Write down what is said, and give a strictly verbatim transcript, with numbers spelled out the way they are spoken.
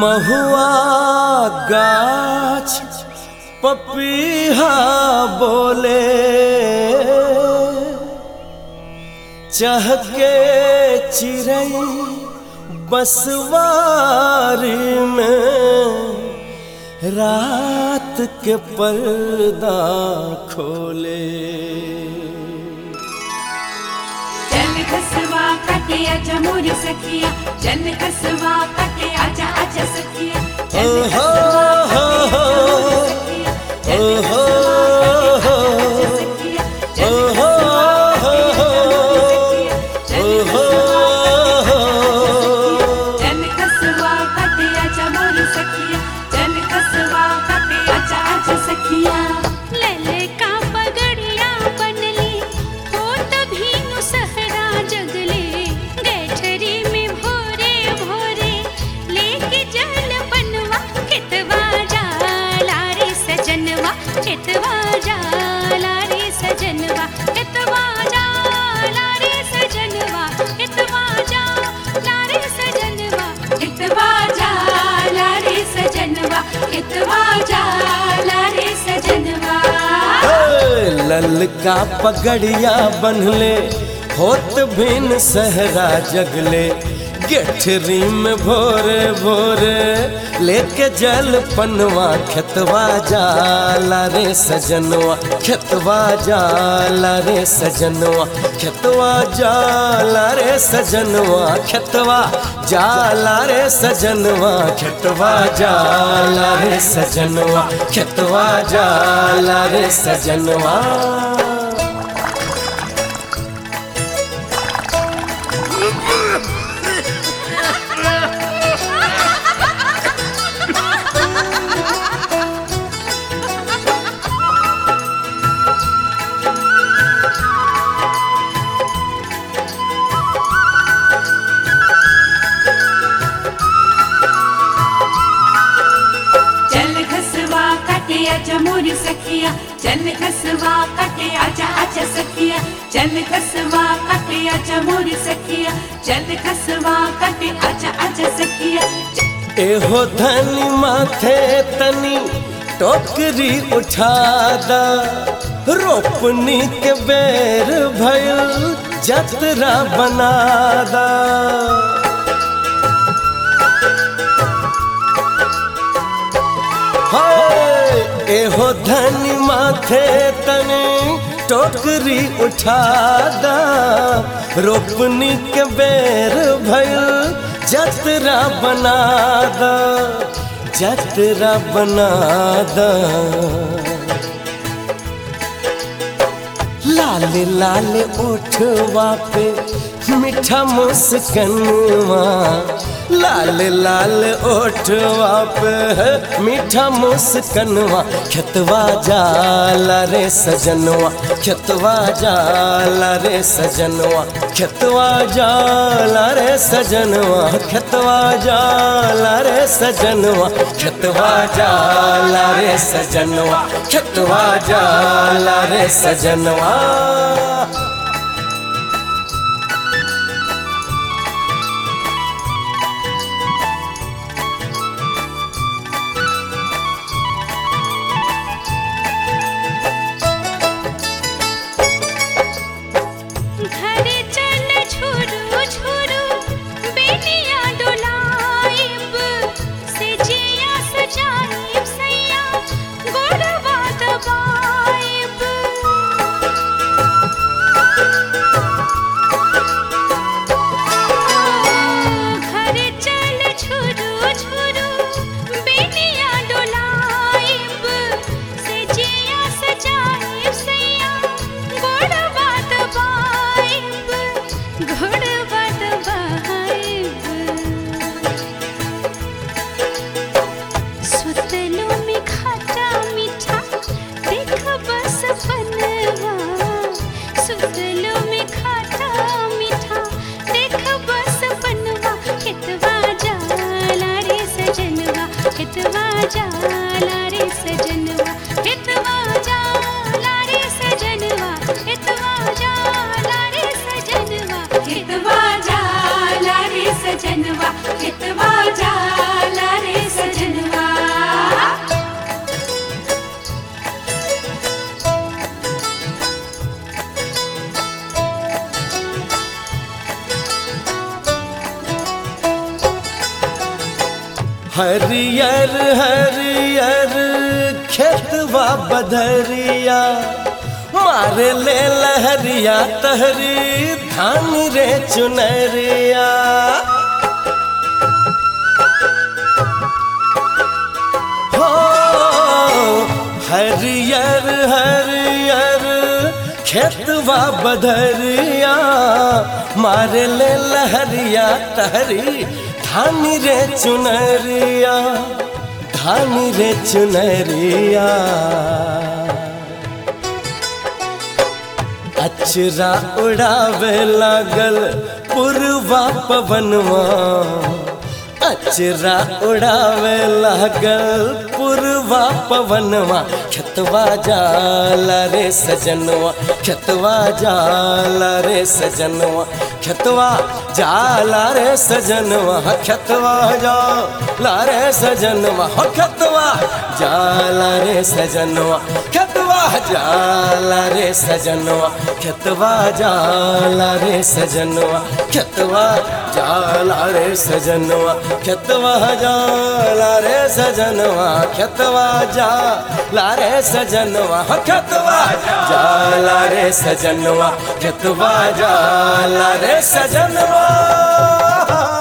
महुआ गाछ पपीहा बोले, चहके चिड़ै बसवारी में, रात के पर्दा खोले। चल खसवा कटे आजा मोर सखिया, चल खसवा कटे आजा आजा सखिया, चल खसवा कटे आजा मोर सखिया, चल खसवा कटे आजा मोर सखिया, चल खसवा कटे आजा आजा सखिया। लले का पगड़िया बनली हो तभी नु सहरा जगले, गैठरी में भोरे भोरे लेके जल बनवा, खेतवा जाला रे सजनवा, खेतवा जाला रे सजनवा, खेतवा जाला रे सजनवा, खेतवा जाला रे सजनवा, खेतवा जाला रे सजनवा, खेतवा जाला रे सजनवा। ललका पगड़िया बनले होत भिन सहरा जगले, गेठरी में भोरे भोरे लेके जल पनवा, खेतवा जाला रे सजनवा, खेतवा जाला रे सजनवा, खेतवा जाला रे सजनवा, खेतवा जाला रे सजनवा, खेतवा जाला रे सजनवा, खेतवा जाला रे सजनवा। आजा मोर सखिया, चल खसवा कटे आजा आजा सखिया, चल खसवा कटे आजा मोर सखिया, चल खसवा कटे आजा आजा सखिया। एहो धनी माथे तनी टोकरी उठादा, रोपनी के बेर भयल जतरा बनादा। एहो धनी माथे तने टोकरी उठादा, रोपनी के बेर भयल जतरा बनादा, जतरा बनादा। लाल लाल ओठवा पे मीठा मुस्कनवा, लाल लाल ओठवा पे मीठा मुस्कनवा, खेतवा जाला रे सजनवा, खेतवा जाला रे सजनवा, खेतवा जाला रे सजनवा, खेतवा जाला रे सजनवा, खेतवा जाला रे सजनवा, खेतवा जाला रे सजनवा। घरे चल झुरु झुरु बेनिया डोलाइब, सेजिया सजाइब सैया गोरवा दबाइब। हरियर हरियर खेतवा बधरिया मारे ले लहरिया तहरी धान रे चुनरिया। हो हरियर हरियर खेतवा बधरिया मारे ले लहरिया तहरी धानी रे चुनरिया धानी रे चुनरिया। अचरा उड़ावे लागल पुरवा पवनवा अचरा उड़ावे लागल पुरवा पवनवा। खेतवा जाला रे सजनवा खेतवा जाला रे सजनवा खेतवा जाला रे सजनवा खेतवा जाला रे सजनवा खेतवा जाला रे सजनवा खेतवा जाला रे सजनवा खेतवा जाला रे सजनवा खेतवा जाला रे सजनवा खेतवा जाला रे सजनवा खेतवा जाला रे सजनवा खेतवा जाला रे सजनवा खेतवा जाला रे सजनवा।